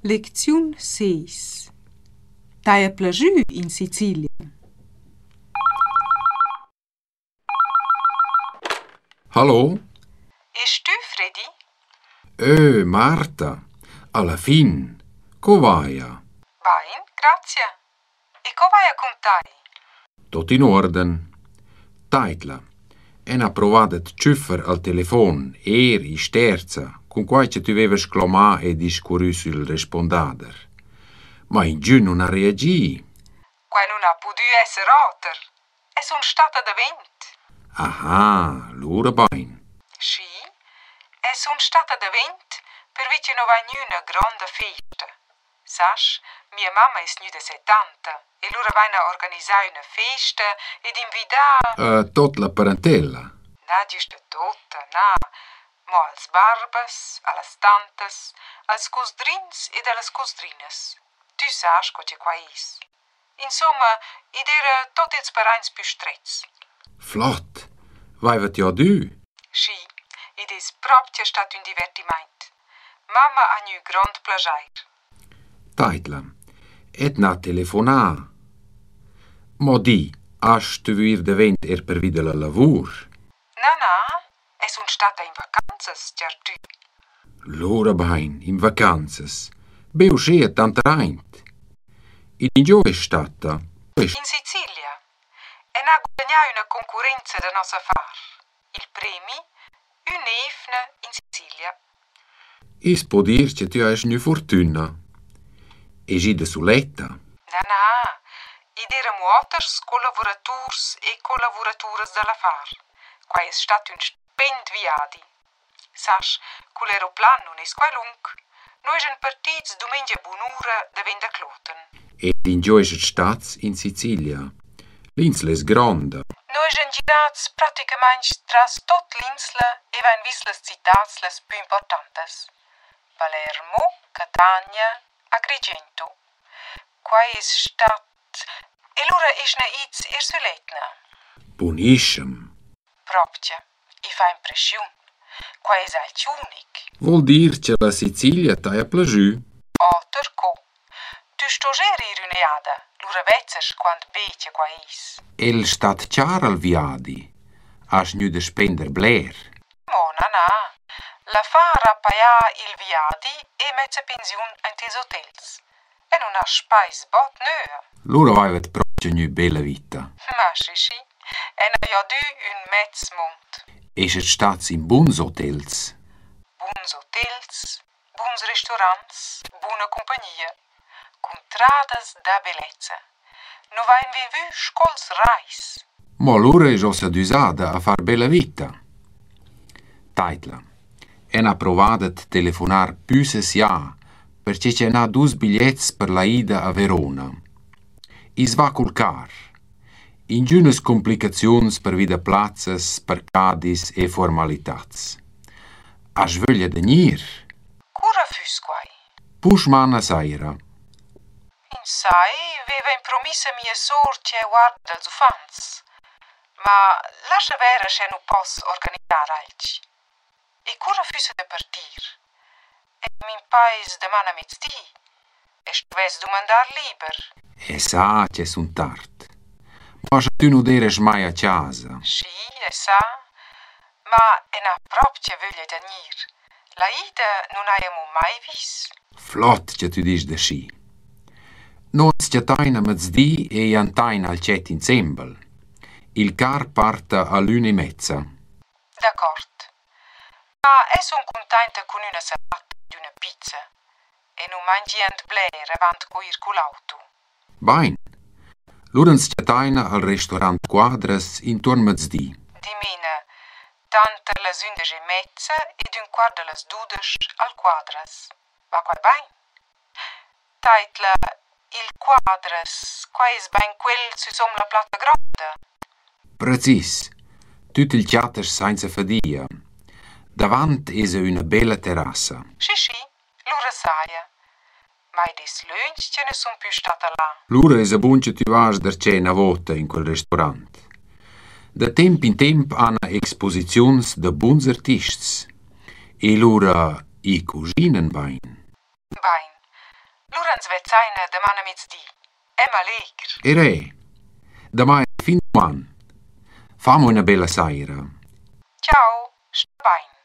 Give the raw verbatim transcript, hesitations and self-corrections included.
Leziun seis. T'hai a plagiu in Sicilia? Hallo? Ist du, Freddy? Eh, Marta, alla fin, covaia? Bain, grazie. E come vai a contai? Tot in orden. Taitla, en ha provadet tschüffer al telefon, er i sterza, con quai che tu veves clomà e discurrü sul respondader. Ma in giù non ha reagì. Quai non ha potuto essere otter. E son stata da vent. Aha, l'ora bain. Sì, e son stata da vent per vi che non va una grande festa. Sash, mia mamma è snuda settanta e loro vanno a organizzare una festa ed invitare... Uh, tot la parentela. Na, giusto tutta, na. Mo als barbas, alles tantes, als cosdrins ed alles cosdrines. Tu sash co c'è qua is. Insomma, id era tot ils parains più strezz. Flott. Vaivat ja du? Sì, id is proprio stato un divertimento. Mamma ha nu grand plagiair. Taitla, et na telefonà. Mo di, hast tu vir de vent er per vida la lavur? Na, na, e son stata in vacanzas, certo. L'ora bain, in vacanzas. Beu schea tanta reint. In gio è stata? In Sicilia. E na guadagnato una concorrenza da nostra far. Il premi, un'efna in Sicilia. Is può dir che tu hai nu fortuna. E gide suletta. Na, na, id eramo otters collaborators e collaboratoras dalla far. Qua è stato un spend viadi. Sash, con l'aeroplano non è qua lung. Noi siamo partiti domenica buon'ora da venda cloten. E in gio è stats in Sicilia. L'insla è grande. Noi siamo girati praticamente tras tot l'insla e van vis les citats les più importantes. Palermo, Catania, Agrigento. Qua è stat... E l'ora è na iz er suletna. Buonissim. Proprio, i fa impressione. Qua è alt unic. Vuol dir che la Sicilia t'hai a plagiu? Otter co. Tu stogeri runeada, l'ora vezzers quando bece qua is. El stat char al viadi. Has nu de spender bler. Mo, na, na. La fara paia il viadi e mezza pensione antes hotels. E non ha spais bot nöa. L'ora vaivat proprio nu bella vita. Ma sì, sì. E na ja du un mezz mont. E set stats in buns hotels. Buns hotels, buns restaurants, buona compagnia. Contradas da bellezza. No vain vi vu scols rais. Ma l'ora è ossa d'usada a far bella vita. Taitla. En ha provadet telefonar püses ja, perché c'è na dus bigliets per la ida a Verona. Is va col car. In giunes complicazions per vida plazzas, parcadis e formalitats. A sveglia de nir. Cura fus quai? Pushmana saira. In sai, veva in promissa mia sorcia e guarda dels ufans. Ma lascia vera se non posso organizzare alci. E cura fus de partir? E min pais demana mezzdi. E stuves domandar liber. E sa che sun tard. Ma se tu non deres mai a casa. Sì, e sa. Ma e na propria voglia da nir. La ida non abbiamo mai vis. Flott che tu dis de sci. Non ci taina mezzdi e antaina al cet insembel. Il car parta a l'una e mezza. D'accordo. Ma e son contenta con una salata di una pizza. E non mangi ant bler avant coir con l'auto. Bain. L'urens ci taina al restaurant Quadras intorno mezzdi. Dimina, tante las undici e mezza ed un quart de las dudes al Quadras. Va qua bain? Taitla, il Quadras, qua es bain quel su som la plata gronda. Precis. Tut il chatters senza fadia. Davant es una bella terrassa. Sì, sì, l'ora saia. Ma ed es lunch ce ne son più stata là. L'ura es a bun che tu vas der cena vota in quel restaurant. Da temp in temp hanno exposizions de buns artists. E l'ura i cuginen bain. Bain. Lorenz Vezzaina demana mezz'dì. Emma Leger. E re, domani fin domani. Fammi una bella sera. Ciao, sta bene.